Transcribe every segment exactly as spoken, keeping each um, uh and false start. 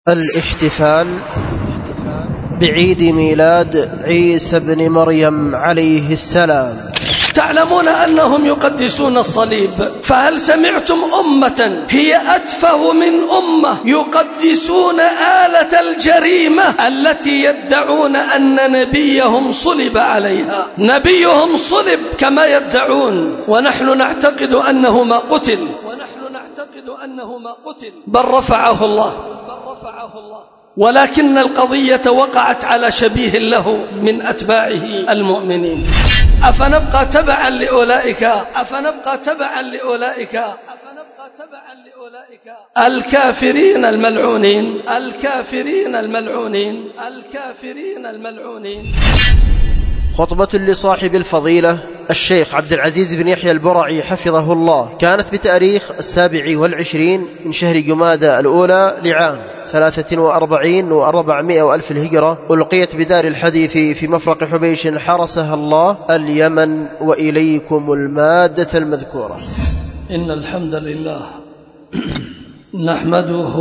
الاحتفال بعيد ميلاد عيسى بن مريم عليه السلام. تعلمون أنهم يقدسون الصليب، فهل سمعتم أمة هي أتفه من أمة يقدسون آلة الجريمة التي يدعون أن نبيهم صلب عليها؟ نبيهم صلب كما يدعون، ونحن نعتقد أنه ما قتل، ونحن نعتقد أنه ما قتل بل رفعه الله، بل رفعه الله. ولكن القضية وقعت على شبيه له من أتباعه المؤمنين. أفنبقى تبعا لأولئك أفنبقى تبعا لأولئك أفنبقى تبعا لأولئك الكافرين الملعونين الكافرين الملعونين الكافرين الملعونين. خطبة لصاحب الفضيلة الشيخ عبد العزيز بن يحيى البرعي حفظه الله، كانت بتاريخ السابع والعشرين من شهر جمادى الأولى لعام ثلاثة وأربعين وأربعمائة وألف الهجرة، ألقيت بدار الحديث في مفرق حبيش حرسها الله اليمن، وإليكم المادة المذكورة. إن الحمد لله نحمده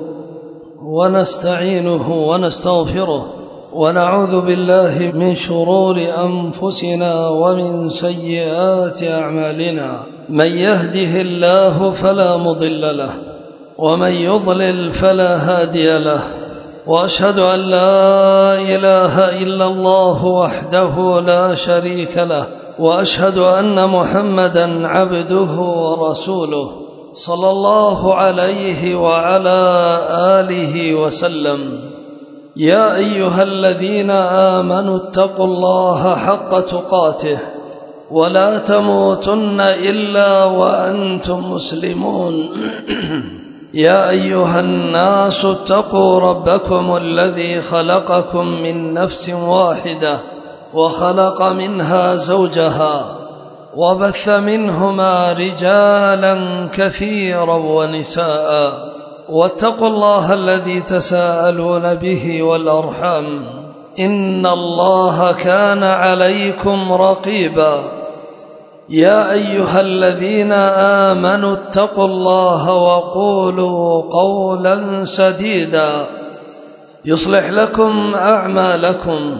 ونستعينه ونستغفره، ونعوذ بالله من شرور أنفسنا ومن سيئات أعمالنا. من يهده الله فلا مضل له، ومن يضلل فلا هادي له، وأشهد أن لا إله إلا الله وحده لا شريك له، وأشهد أن محمدا عبده ورسوله صلى الله عليه وعلى آله وسلم. يا أيها الذين آمنوا اتقوا الله حق تقاته ولا تموتن إلا وأنتم مسلمون. يا أيها الناس اتقوا ربكم الذي خلقكم من نفس واحدة وخلق منها زوجها وبث منهما رجالا كثيرا ونساء، واتقوا الله الذي تساءلون به والأرحام، إن الله كان عليكم رقيبا. يا أيها الذين آمنوا اتقوا الله وقولوا قولا سديدا يصلح لكم أعمالكم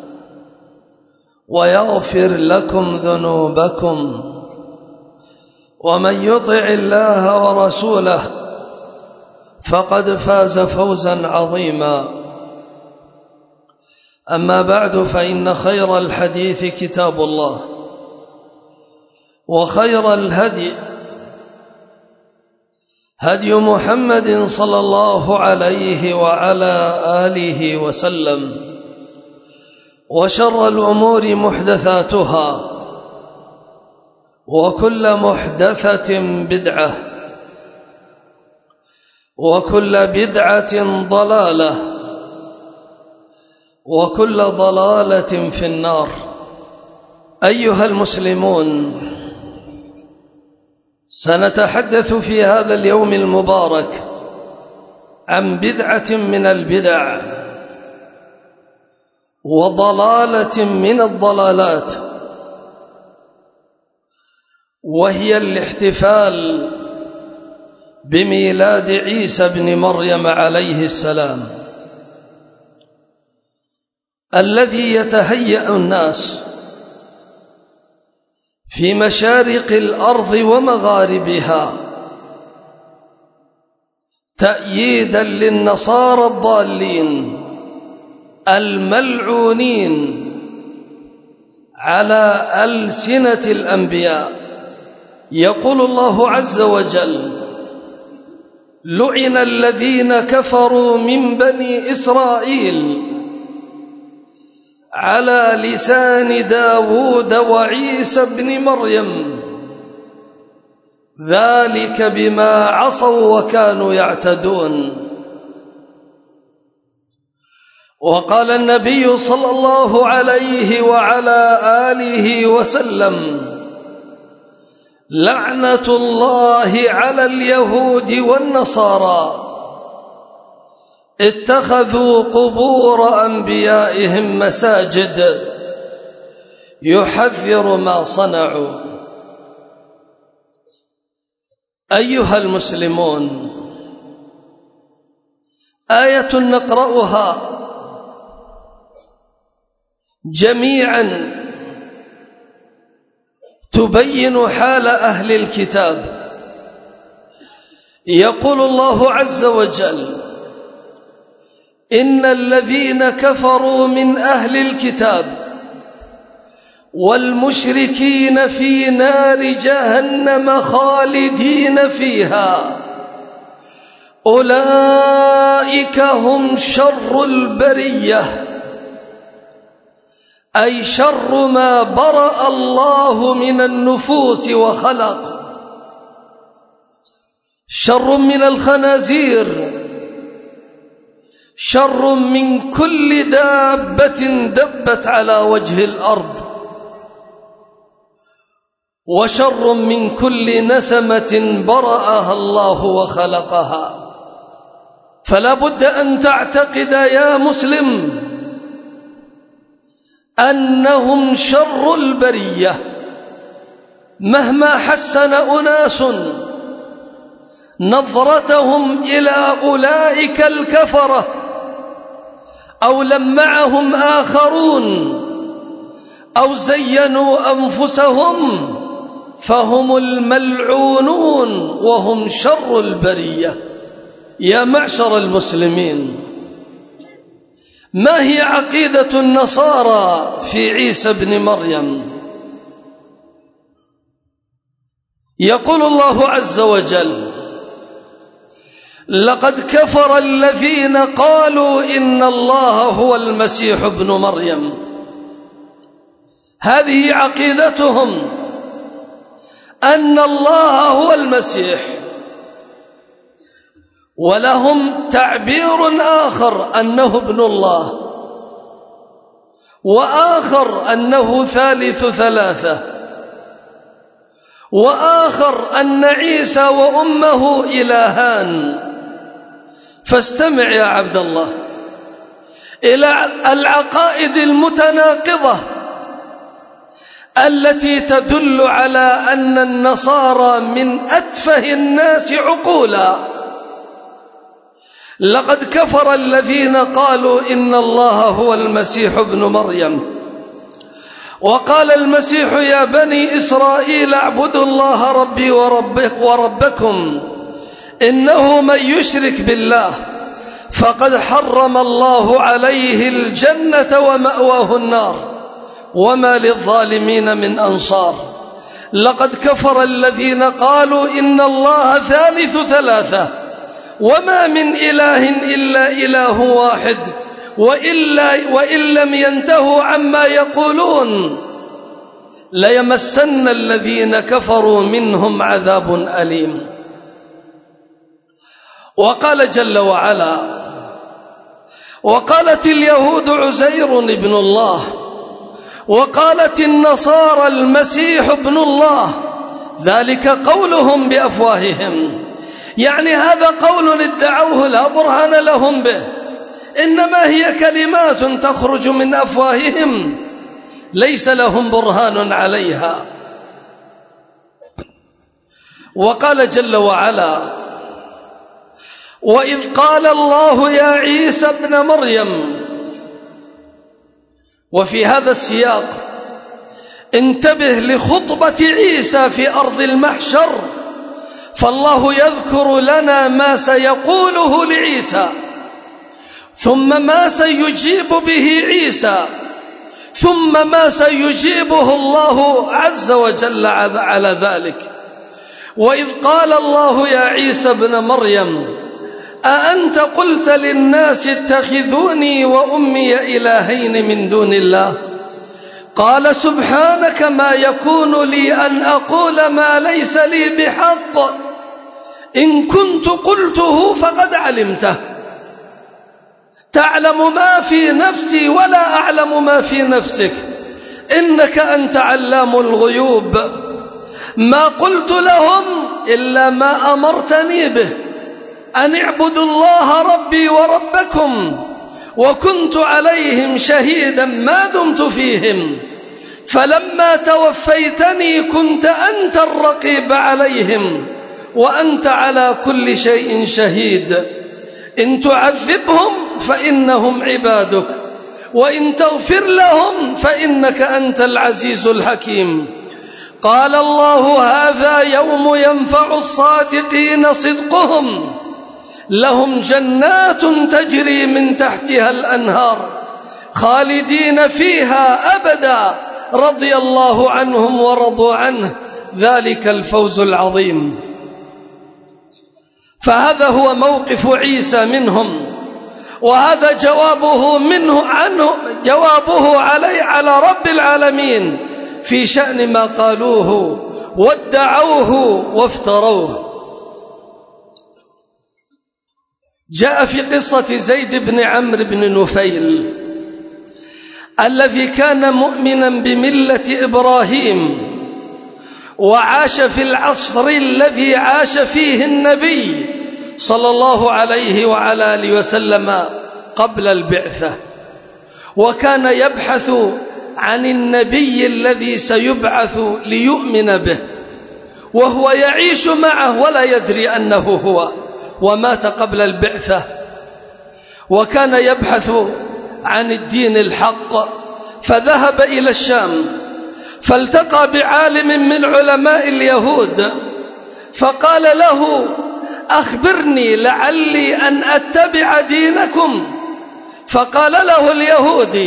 ويغفر لكم ذنوبكم، ومن يطع الله ورسوله فقد فاز فوزا عظيما. أما بعد، فإن خير الحديث كتاب الله، وخير الهدي هدي محمد صلى الله عليه وعلى آله وسلم، وشر الأمور محدثاتها، وكل محدثة بدعة، وكل بدعة ضلالة، وكل ضلالة في النار. أيها المسلمون، سنتحدث في هذا اليوم المبارك عن بدعة من البدع وضلالة من الضلالات، وهي الاحتفال بميلاد عيسى بن مريم عليه السلام، الذي يتهيأ الناس في مشارق الأرض ومغاربها تأييدا للنصارى الضالين الملعونين على ألسنة الأنبياء. يقول الله عز وجل: لعن الذين كفروا من بني إسرائيل على لسان داود وعيسى بن مريم ذلك بما عصوا وكانوا يعتدون. وقال النبي صلى الله عليه وعلى آله وسلم: لعنة الله على اليهود والنصارى اتخذوا قبور أنبيائهم مساجد يحذر ما صنعوا. أيها المسلمون، آية نقرأها جميعا تبين حال أهل الكتاب. يقول الله عز وجل: إن الذين كفروا من أهل الكتاب والمشركين في نار جهنم خالدين فيها أولئك هم شر البرية، أي شر ما برأ الله من النفوس وخلق، شر من الخنازير، شر من كل دابة دبت على وجه الأرض، وشر من كل نسمة برأها الله وخلقها. فلا بد أن تعتقد يا مسلم أنهم شر البرية. مهما حسن أناس نظرتهم إلى أولئك الكفرة أو لمعهم آخرون أو زينوا أنفسهم فهم الملعونون وهم شر البرية. يا معشر المسلمين، ما هي عقيدة النصارى في عيسى ابن مريم؟ يقول الله عز وجل: لقد كفر الذين قالوا إن الله هو المسيح ابن مريم. هذه عقيدتهم، أن الله هو المسيح. ولهم تعبير آخر أنه ابن الله، وآخر أنه ثالث ثلاثة، وآخر أن عيسى وأمه إلهان. فاستمع يا عبد الله إلى العقائد المتناقضة التي تدل على أن النصارى من أتفه الناس عقولا. لقد كفر الذين قالوا إن الله هو المسيح ابن مريم. وقال المسيح: يا بني إسرائيل اعبدوا الله ربي وربه وربكم إنه من يشرك بالله فقد حرم الله عليه الجنة ومأواه النار وما للظالمين من أنصار. لقد كفر الذين قالوا إن الله ثالث ثلاثة وما من إله إلا إله واحد وإلا وإن لم ينتهوا عما يقولون ليمسن الذين كفروا منهم عذاب أليم. وقال جل وعلا: وقالت اليهود عزير ابن الله وقالت النصارى المسيح ابن الله ذلك قولهم بأفواههم. يعني هذا قول ادعوه لا برهان لهم به، إنما هي كلمات تخرج من أفواههم ليس لهم برهان عليها. وقال جل وعلا: وإذ قال الله يا عيسى ابن مريم. وفي هذا السياق انتبه لخطبة عيسى في أرض المحشر، فالله يذكر لنا ما سيقوله لعيسى، ثم ما سيجيب به عيسى، ثم ما سيجيبه الله عز وجل على ذلك. وإذ قال الله يا عيسى ابن مريم أأنت قلت للناس اتخذوني وأمي إلهين من دون الله قال سبحانك ما يكون لي أن أقول ما ليس لي بحق إن كنت قلته فقد علمته تعلم ما في نفسي ولا أعلم ما في نفسك إنك أنت علام الغيوب. ما قلت لهم إلا ما أمرتني به أن اعبدوا الله ربي وربكم وكنت عليهم شهيدا ما دمت فيهم فلما توفيتني كنت أنت الرقيب عليهم وأنت على كل شيء شهيد. إن تعذبهم فإنهم عبادك وإن تغفر لهم فإنك أنت العزيز الحكيم. قال الله: هذا يوم ينفع الصادقين صدقهم، لهم جنات تجري من تحتها الأنهار خالدين فيها أبدا، رضي الله عنهم ورضوا عنه، ذلك الفوز العظيم. فهذا هو موقف عيسى منهم، وهذا جوابه منه عنه جوابه علي على رب العالمين في شأن ما قالوه وادعوه وافتروه. جاء في قصة زيد بن عمرو بن نفيل الذي كان مؤمنا بملة إبراهيم، وعاش في العصر الذي عاش فيه النبي صلى الله عليه وعلى آله وسلم قبل البعثة، وكان يبحث عن النبي الذي سيبعث ليؤمن به، وهو يعيش معه ولا يدري أنه هو، ومات قبل البعثة. وكان يبحث عن الدين الحق، فذهب إلى الشام فالتقى بعالم من علماء اليهود فقال له: أخبرني لعلي أن أتبع دينكم. فقال له اليهودي: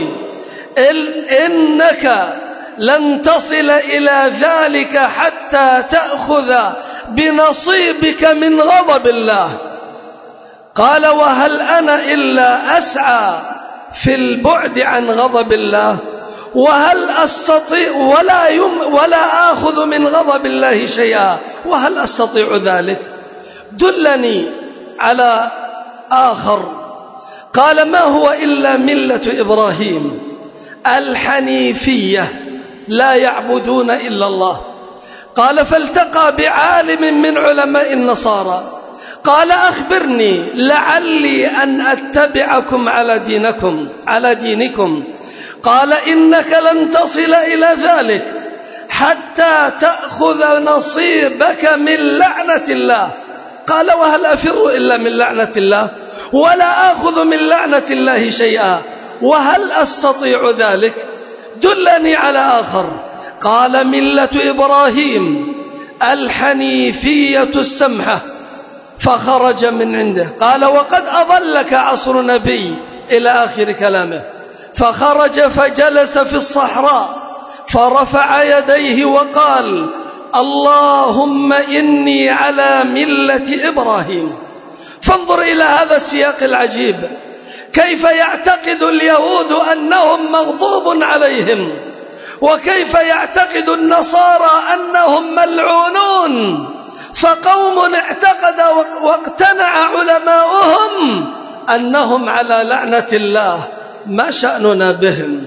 إنك لن تصل إلى ذلك حتى تأخذ بنصيبك من غضب الله. قال: وهل أنا إلا أسعى في البعد عن غضب الله؟ وهل أستطيع ولا, يم ولا آخذ من غضب الله شيئا؟ وهل أستطيع ذلك؟ دلني على آخر. قال: ما هو إلا ملة إبراهيم الحنيفية، لا يعبدون إلا الله. قال: فالتقى بعالم من علماء النصارى قال: أخبرني لعلي أن أتبعكم على دينكم على دينكم. قال: إنك لن تصل إلى ذلك حتى تأخذ نصيبك من لعنة الله. قال: وهل أفر إلا من لعنة الله؟ ولا آخذ من لعنة الله شيئا، وهل أستطيع ذلك؟ دلني على آخر. قال: ملة إبراهيم الحنيفية السمحة. فخرج من عنده. قال: وقد أضلك عصر نبي، إلى آخر كلامه. فخرج فجلس في الصحراء فرفع يديه وقال: اللهم إني على ملة إبراهيم. فانظر إلى هذا السياق العجيب، كيف يعتقد اليهود أنهم مغضوب عليهم، وكيف يعتقد النصارى أنهم ملعونون. فقوم اعتقد واقتنع علماؤهم أنهم على لعنة الله. ما شأننا بهم؟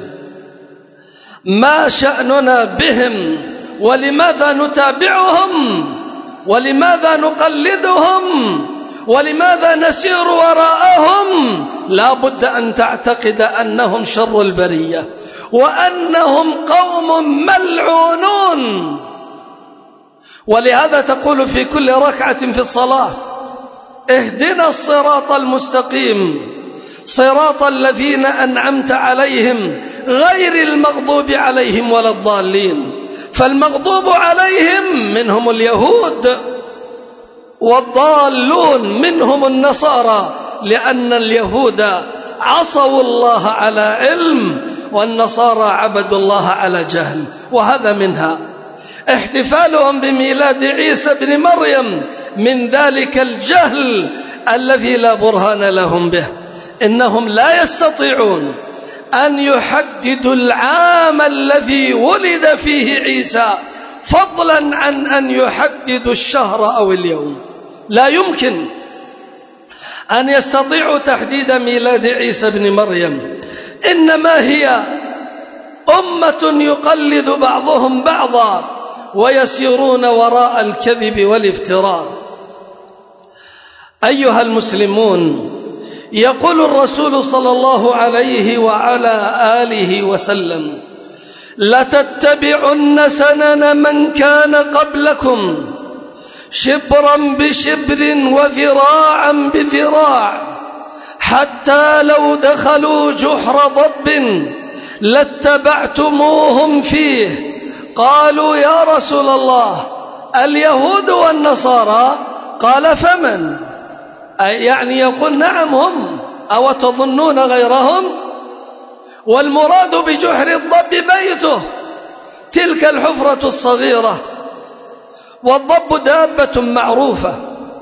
ما شأننا بهم؟ ولماذا نتابعهم؟ ولماذا نقلدهم؟ ولماذا نسير وراءهم؟ لا بد أن تعتقد أنهم شر البرية، وأنهم قوم ملعونون. ولهذا تقول في كل ركعة في الصلاة: اهدنا الصراط المستقيم صراط الذين أنعمت عليهم غير المغضوب عليهم ولا الضالين. فالمغضوب عليهم منهم اليهود، والضالون منهم النصارى، لأن اليهود عصوا الله على علم، والنصارى عبدوا الله على جهل. وهذا منها. احتفالهم بميلاد عيسى بن مريم من ذلك الجهل الذي لا برهان لهم به. إنهم لا يستطيعون أن يحددوا العام الذي ولد فيه عيسى، فضلا عن أن يحددوا الشهر أو اليوم. لا يمكن أن يستطيعوا تحديد ميلاد عيسى بن مريم. إنما هي أمة يقلد بعضهم بعضا ويسيرون وراء الكذب والافتراء. أيها المسلمون، يقول الرسول صلى الله عليه وعلى آله وسلم: لتتبعن سنن من كان قبلكم شبرا بشبر وذراعا بذراع حتى لو دخلوا جحر ضب لاتبعتموهم فيه. قالوا يا رسول الله اليهود والنصارى؟ قال فمن؟ يعني يقول نعم هم، أو تظنون غيرهم؟ والمراد بجحر الضب بيته، تلك الحفرة الصغيرة، والضب دابة معروفة.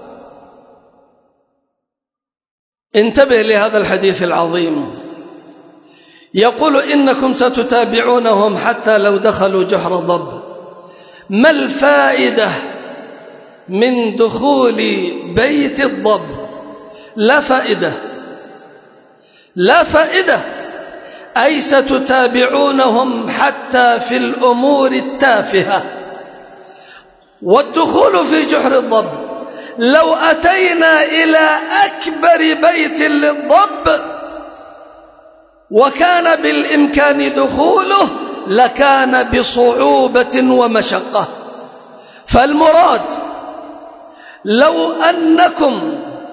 انتبه لهذا الحديث العظيم، يقول إنكم ستتابعونهم حتى لو دخلوا جحر ضب. ما الفائدة من دخول بيت الضب؟ لا فائدة، لا فائدة، أي ستتابعونهم حتى في الأمور التافهة. والدخول في جحر الضب، لو أتينا إلى أكبر بيت للضب وكان بالإمكان دخوله لكان بصعوبة ومشقة. فالمراد لو أنكم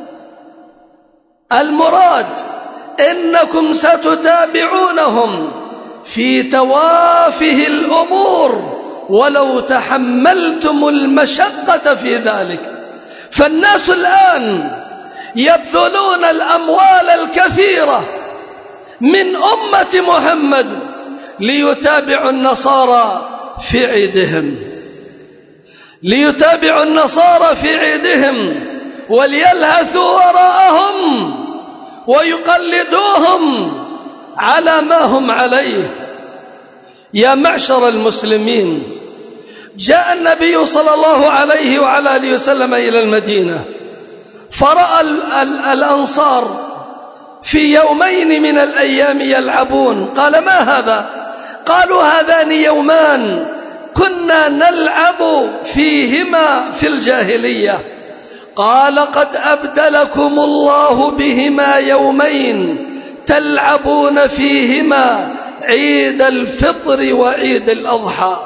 المراد إنكم ستتابعونهم في توافه الأمور ولو تحملتم المشقة في ذلك. فالناس الآن يبذلون الأموال الكثيرة من أمة محمد ليتابعوا النصارى في عيدهم، ليتابعوا النصارى في عيدهم وليلهثوا وراءهم ويقلدوهم على ما هم عليه. يا معشر المسلمين، جاء النبي صلى الله عليه وعلى آله وسلم إلى المدينة، فرأى الأنصار في يومين من الأيام يلعبون. قال ما هذا؟ قالوا هذان يومان كنا نلعب فيهما في الجاهلية. قال قد أبدلكم الله بهما يومين تلعبون فيهما عيد الفطر وعيد الأضحى.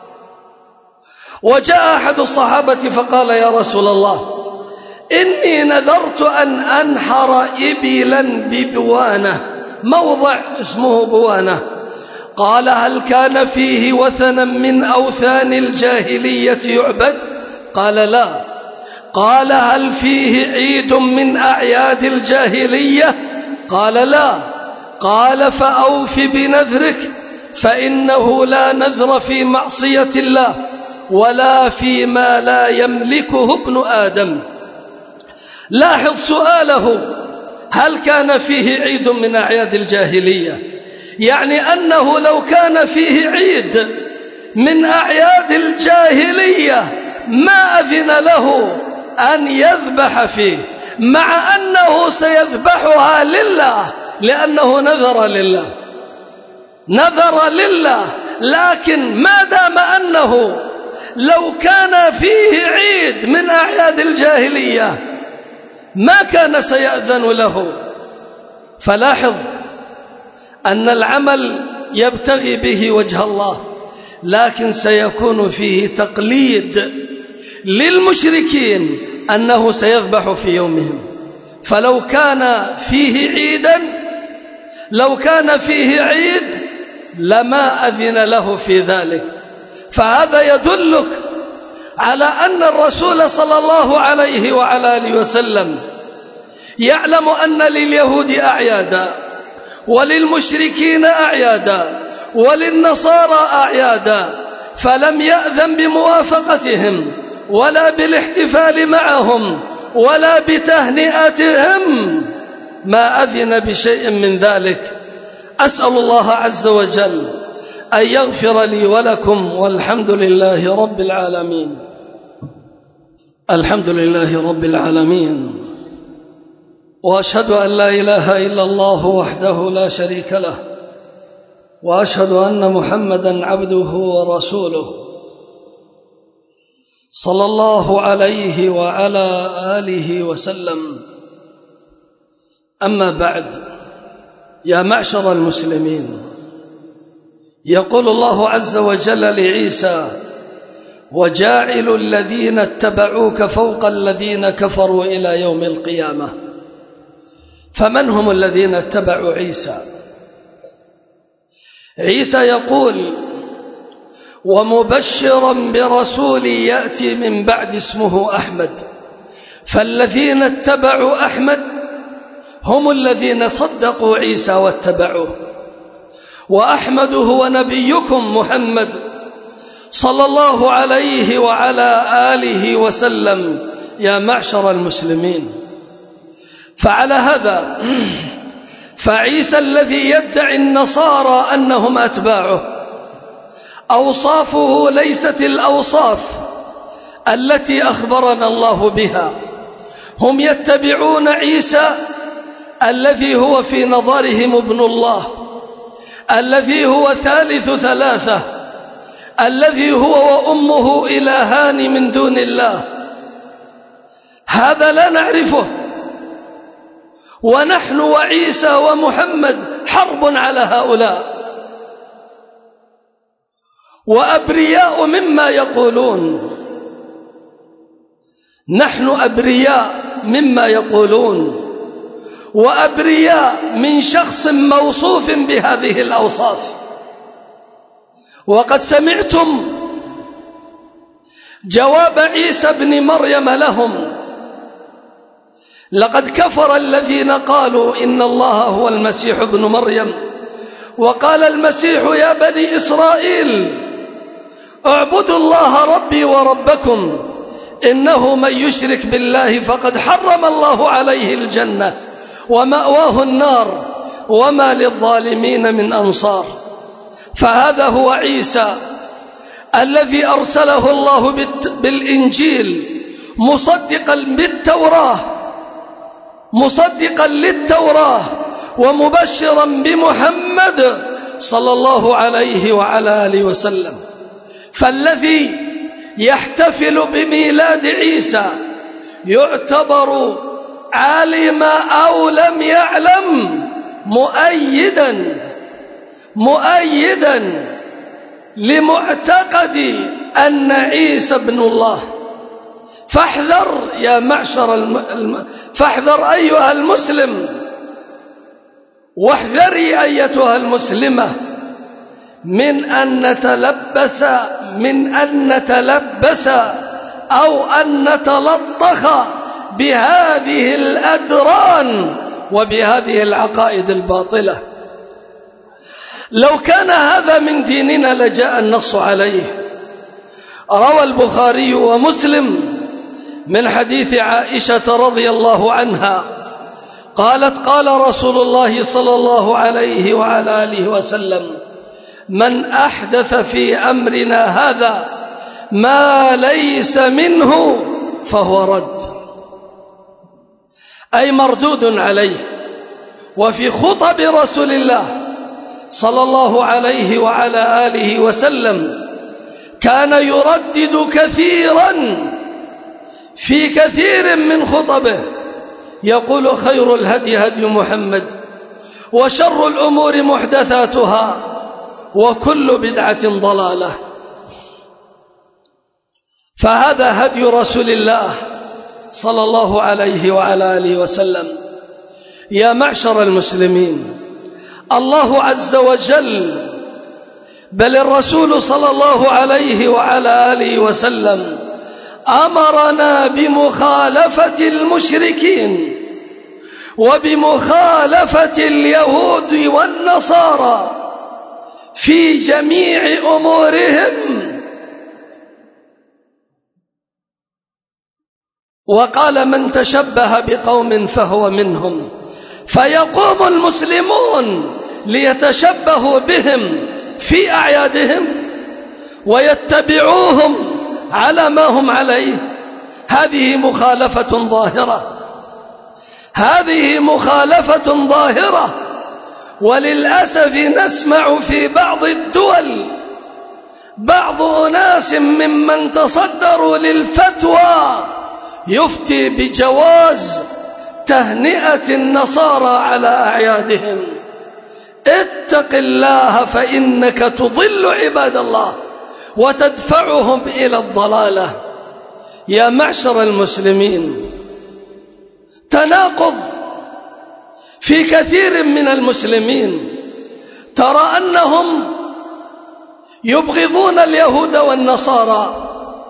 وجاء أحد الصحابة فقال يا رسول الله إني نذرت أن أنحر إبلا ببوانة، موضع اسمه بوانة. قال هل كان فيه وثنا من أوثان الجاهلية يعبد؟ قال لا. قال هل فيه عيد من أعياد الجاهلية؟ قال لا. قال فأوف بنذرك، فإنه لا نذر في معصية الله ولا فيما لا يملكه ابن آدم. لاحظ سؤاله هل كان فيه عيد من أعياد الجاهلية، يعني أنه لو كان فيه عيد من أعياد الجاهلية ما أذن له أن يذبح فيه، مع أنه سيذبحها لله لأنه نذر لله، نذر لله. لكن ما دام أنه لو كان فيه عيد من أعياد الجاهلية ما كان سيأذن له. فلاحظ أن العمل يبتغي به وجه الله، لكن سيكون فيه تقليد للمشركين أنه سيذبح في يومهم. فلو كان فيه عيدا لو كان فيه عيد لما أذن له في ذلك. فهذا يدلك على أن الرسول صلى الله عليه وعلى آله وسلم يعلم أن لليهود أعيادا وللمشركين أعيادا وللنصارى أعيادا، فلم يأذن بموافقتهم ولا بالاحتفال معهم ولا بتهنئتهم، ما أذن بشيء من ذلك. أسأل الله عز وجل أن يغفر لي ولكم، والحمد لله رب العالمين. الحمد لله رب العالمين، وأشهد أن لا إله إلا الله وحده لا شريك له، وأشهد أن محمدا عبده ورسوله صلى الله عليه وعلى آله وسلم. أما بعد، يا معشر المسلمين، يقول الله عز وجل لعيسى: وجاعل الذين اتبعوك فوق الذين كفروا إلى يوم القيامة. فمن هم الذين اتبعوا عيسى؟ عيسى يقول: ومبشرا برسول يأتي من بعد اسمه أحمد. فالذين اتبعوا أحمد هم الذين صدقوا عيسى واتبعوه. وأحمد هو نبيكم محمد صلى الله عليه وعلى آله وسلم يا معشر المسلمين. فعلى هذا فعيسى الذي يدعي النصارى أنهم أتباعه أوصافه ليست الأوصاف التي أخبرنا الله بها. هم يتبعون عيسى الذي هو في نظرهم ابن الله، الذي هو ثالث ثلاثة، الذي هو وأمه إلهان من دون الله. هذا لا نعرفه، ونحن وعيسى ومحمد حرب على هؤلاء، وأبرياء مما يقولون. نحن أبرياء مما يقولون، وأبرياء من شخص موصوف بهذه الأوصاف. وقد سمعتم جواب عيسى بن مريم لهم: لقد كفر الذين قالوا إن الله هو المسيح ابن مريم، وقال المسيح يا بني إسرائيل اعبدوا الله ربي وربكم إنه من يشرك بالله فقد حرم الله عليه الجنة ومأواه النار وما للظالمين من أنصار. فهذا هو عيسى الذي أرسله الله بالإنجيل مصدقا بالتوراة مصدقا للتوراة ومبشرا بمحمد صلى الله عليه وعلى آله وسلم. فالذي يحتفل بميلاد عيسى يعتبر عالم أو لم يعلم مؤيدا مؤيدا لمعتقد أن عيسى ابن الله. فاحذر يا معشر الم... فاحذر أيها المسلم، واحذري أيتها المسلمة من أن نتلبس من أن نتلبس أو أن نتلطخ بهذه الأدران وبهذه العقائد الباطلة. لو كان هذا من ديننا لجاء النص عليه. روى البخاري ومسلم من حديث عائشة رضي الله عنها قالت: قال رسول الله صلى الله عليه وعلى آله وسلم: من أحدث في أمرنا هذا ما ليس منه فهو رد، أي مردود عليه. وفي خطب رسول الله صلى الله عليه وعلى آله وسلم كان يردد كثيرا في كثير من خطبه يقول: خير الهدي هدي محمد، وشر الأمور محدثاتها، وكل بدعة ضلالة. فهذا هدي رسول الله صلى الله عليه وعلى آله وسلم. يا معشر المسلمين، الله عز وجل بل الرسول صلى الله عليه وعلى آله وسلم أمرنا بمخالفة المشركين وبمخالفة اليهود والنصارى في جميع أمورهم. وقال: من تشبه بقوم فهو منهم. فيقوم المسلمون ليتشبهوا بهم في أعيادهم ويتبعوهم على ما هم عليه. هذه مخالفة ظاهرة هذه مخالفة ظاهرة وللأسف نسمع في بعض الدول بعض أناس ممن تصدروا للفتوى يفتي بجواز تهنئة النصارى على أعيادهم. اتق الله فإنك تضل عباد الله وتدفعهم إلى الضلالة. يا معشر المسلمين، تناقض في كثير من المسلمين ترى أنهم يبغضون اليهود والنصارى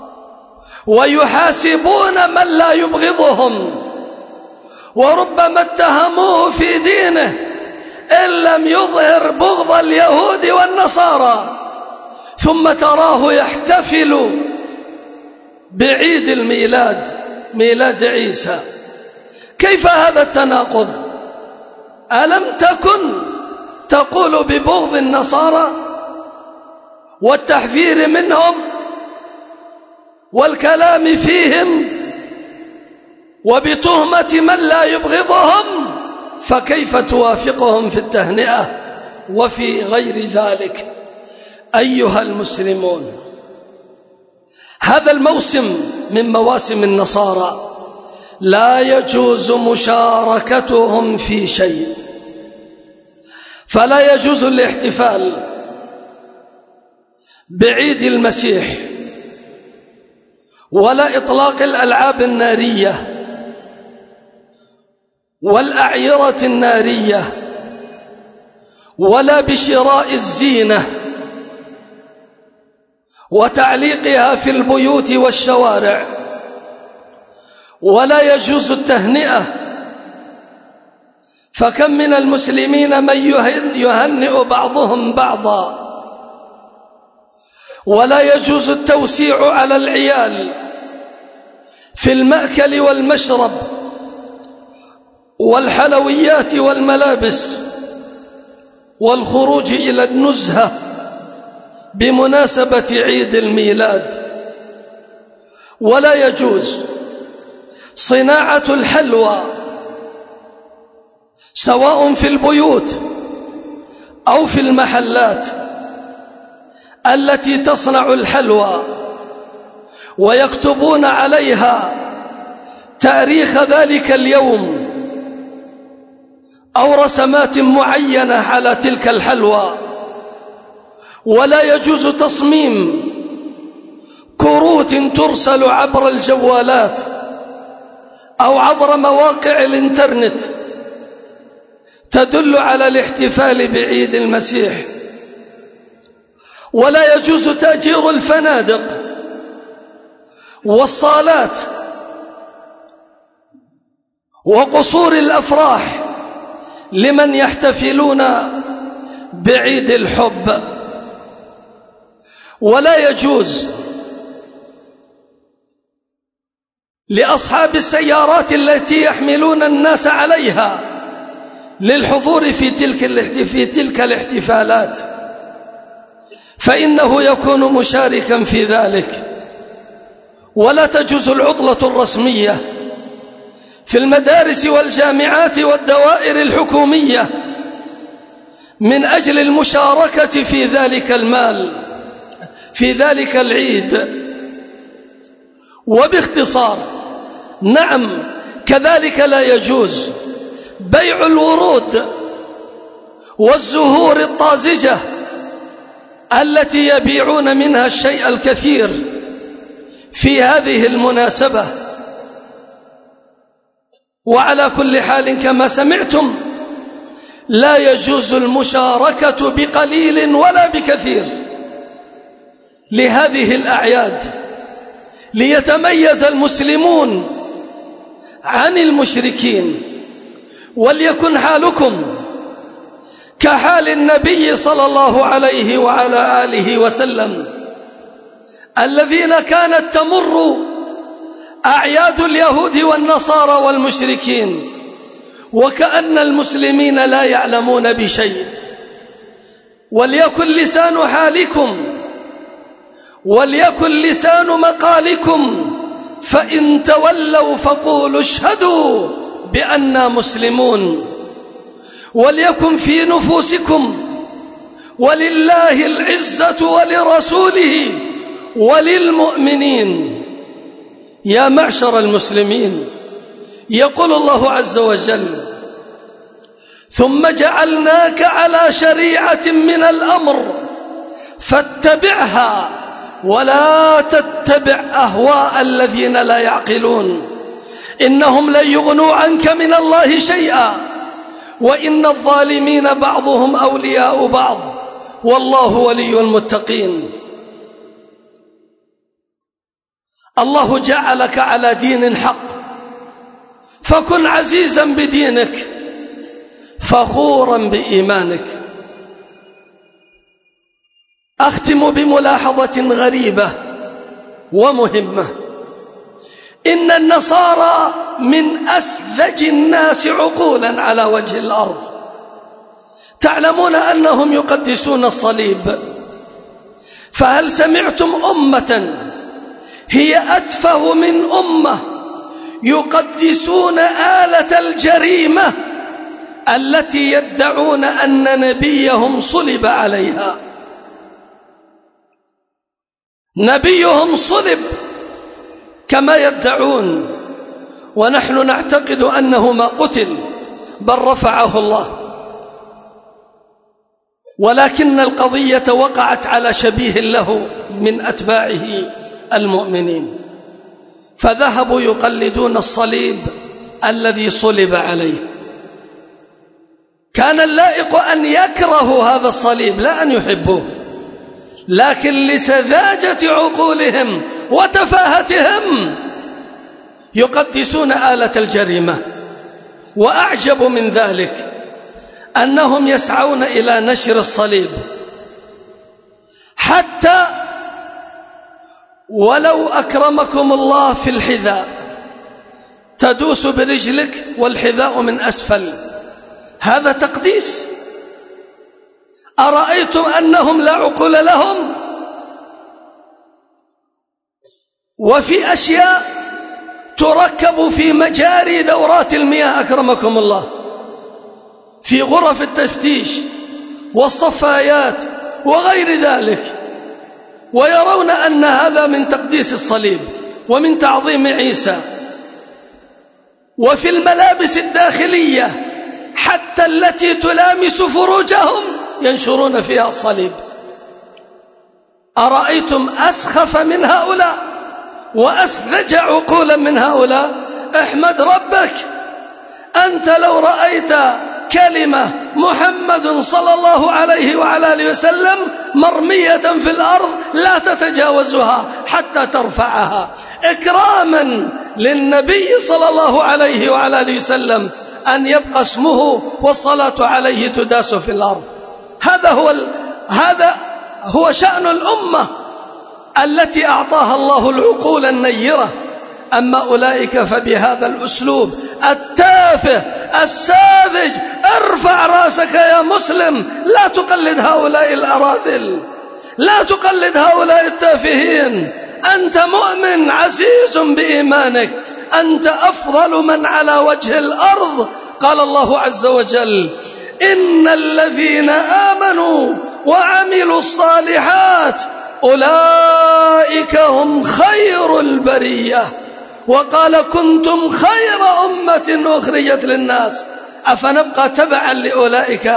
ويحاسبون من لا يبغضهم، وربما اتهموه في دينه إن لم يظهر بغض اليهود والنصارى، ثم تراه يحتفل بعيد الميلاد، ميلاد عيسى. كيف هذا التناقض؟ ألم تكن تقول ببغض النصارى والتحذير منهم والكلام فيهم وبتهمة من لا يبغضهم، فكيف توافقهم في التهنئة وفي غير ذلك؟ أيها المسلمون، هذا الموسم من مواسم النصارى لا يجوز مشاركتهم في شيء، فلا يجوز الاحتفال بعيد المسيح ولا إطلاق الألعاب النارية والأعيرة النارية ولا بشراء الزينة وتعليقها في البيوت والشوارع، ولا يجوز التهنئة، فكم من المسلمين من يهنئ بعضهم بعضا. ولا يجوز التوسيع على العيال في المأكل والمشرب والحلويات والملابس والخروج إلى النزهة بمناسبة عيد الميلاد. ولا يجوز صناعة الحلوى سواء في البيوت أو في المحلات التي تصنع الحلوى ويكتبون عليها تاريخ ذلك اليوم أو رسمات معينة على تلك الحلوى. ولا يجوز تصميم كروت ترسل عبر الجوالات أو عبر مواقع الإنترنت تدل على الاحتفال بعيد المسيح. ولا يجوز تأجير الفنادق والصالات وقصور الأفراح لمن يحتفلون بعيد الحب. ولا يجوز لأصحاب السيارات التي يحملون الناس عليها للحضور في تلك في تلك الاحتفالات، فإنه يكون مشاركا في ذلك. ولا تجوز العطلة الرسمية في المدارس والجامعات والدوائر الحكومية من أجل المشاركة في ذلك المال في ذلك العيد. وباختصار، نعم، كذلك لا يجوز بيع الورود والزهور الطازجة التي يبيعون منها الشيء الكثير في هذه المناسبة. وعلى كل حال كما سمعتم لا يجوز المشاركة بقليل ولا بكثير لهذه الأعياد، ليتميز المسلمون عن المشركين. وليكن حالكم كحال النبي صلى الله عليه وعلى آله وسلم الذين كانت تمر أعياد اليهود والنصارى والمشركين وكأن المسلمين لا يعلمون بشيء. وليكن لسان حالكم وليكن لسان مقالكم، فإن تولوا فقولوا اشهدوا بأننا مسلمون. وليكن في نفوسكم ولله العزة ولرسوله وللمؤمنين. يا معشر المسلمين، يقول الله عز وجل: ثم جعلناك على شريعة من الأمر فاتبعها ولا تتبع أهواء الذين لا يعقلون إنهم لن يغنوا عنك من الله شيئا وإن الظالمين بعضهم أولياء بعض والله ولي المتقين. الله جعلك على دين حق، فكن عزيزا بدينك فخورا بإيمانك. أختم بملاحظة غريبة ومهمة. إن النصارى من أسذج الناس عقولا على وجه الأرض. تعلمون أنهم يقدسون الصليب، فهل سمعتم أمة هي أتفه من أمة يقدسون آلة الجريمة التي يدعون أن نبيهم صلب عليها؟ نبيهم صلب كما يدعون، ونحن نعتقد أنه ما قتل بل رفعه الله، ولكن القضية وقعت على شبيه له من أتباعه المؤمنين، فذهبوا يقلدون الصليب الذي صلب عليه. كان اللائق أن يكرهوا هذا الصليب لا أن يحبوه، لكن لسذاجة عقولهم وتفاهتهم يقدسون آلة الجريمة. وأعجب من ذلك أنهم يسعون إلى نشر الصليب، حتى ولو أكرمكم الله في الحذاء تدوس برجلك والحذاء من أسفل، هذا تقديس. أرأيتم أنهم لا عقول لهم؟ وفي أشياء تركب في مجاري دورات المياه أكرمكم الله، في غرف التفتيش والصفايات وغير ذلك، ويرون أن هذا من تقديس الصليب ومن تعظيم عيسى. وفي الملابس الداخلية حتى التي تلامس فروجهم ينشرون فيها الصليب. أرأيتم أسخف من هؤلاء وأسذج عقولا من هؤلاء؟ احمد ربك أنت لو رأيت كلمة محمد صلى الله عليه وعلى آله وسلم مرمية في الأرض لا تتجاوزها حتى ترفعها إكراما للنبي صلى الله عليه وعلى آله وسلم، أن يبقى اسمه والصلاة عليه تداس في الأرض. هذا هو ال... هذا هو شأن الأمة التي أعطاها الله العقول النيرة. أما أولئك فبهذا الأسلوب التافه الساذج ارفع رأسك يا مسلم، لا تقلد هؤلاء الأراذل، لا تقلد هؤلاء التافهين. أنت مؤمن عزيز بإيمانك، أنت أفضل من على وجه الأرض. قال الله عز وجل: إن الذين آمنوا وعملوا الصالحات أولئك هم خير البرية. وقال: كنتم خير أمة أخرجت للناس. أفنبقى تبعا لأولئك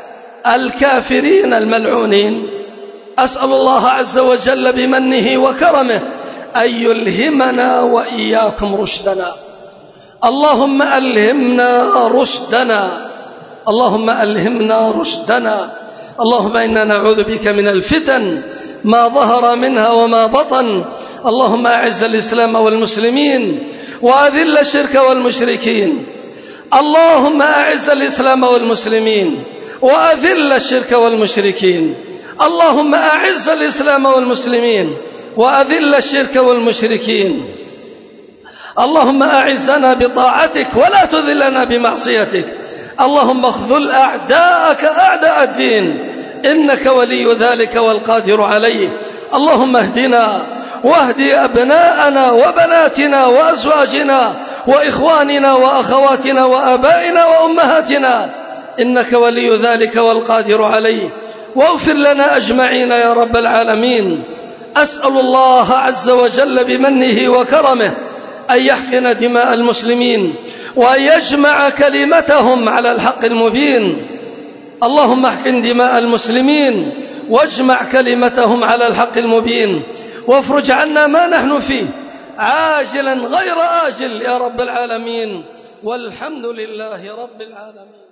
الكافرين الملعونين؟ أسأل الله عز وجل بمنه وكرمه أن يلهمنا وإياكم رشدنا. اللهم ألهمنا رشدنا، اللهم ألهمنا رشدنا. اللهم إنا نعوذ بك من الفتن ما ظهر منها وما بطن. اللهم أعز الإسلام والمسلمين وأذل الشرك والمشركين. اللهم أعز الإسلام والمسلمين وأذل الشرك والمشركين. اللهم أعز الإسلام والمسلمين وأذل الشرك والمشركين. اللهم أعزنا بطاعتك ولا تذلنا بمعصيتك. اللهم اخذل أعداءك أعداء الدين، إنك ولي ذلك والقادر عليه. اللهم اهدنا واهد أبناءنا وبناتنا وأزواجنا وإخواننا وأخواتنا وآبائنا وأمهاتنا، إنك ولي ذلك والقادر عليه. واغفر لنا أجمعين يا رب العالمين. أسأل الله عز وجل بمنه وكرمه أن يحقن دماء المسلمين وأن يجمع كلمتهم على الحق المبين. اللهم احقن دماء المسلمين واجمع كلمتهم على الحق المبين، وافرج عنا ما نحن فيه عاجلا غير آجل يا رب العالمين، والحمد لله رب العالمين.